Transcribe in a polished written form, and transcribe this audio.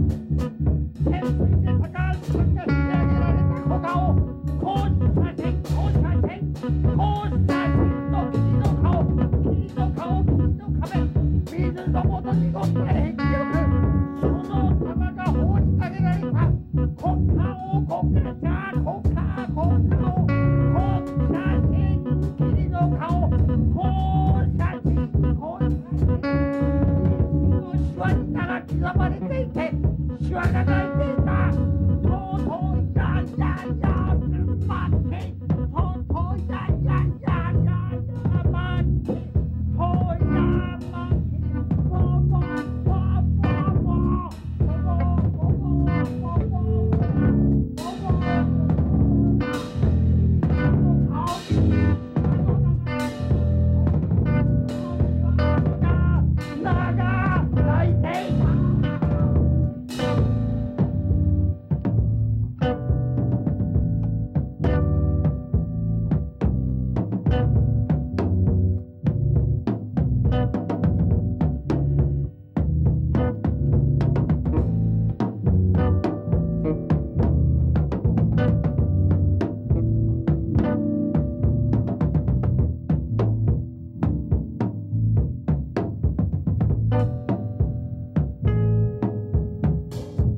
潜水で高橋さんが引き上げられた小顔、こうした線、こうした線、こうした線の霧の顔、霧の顔、霧の壁、水の元にごった壁力、その玉が放り投げられた国家を国家者、国家国家を国家線、霧の顔、こうした線、こうした線、水のシワに名が刻まれていて、シワがない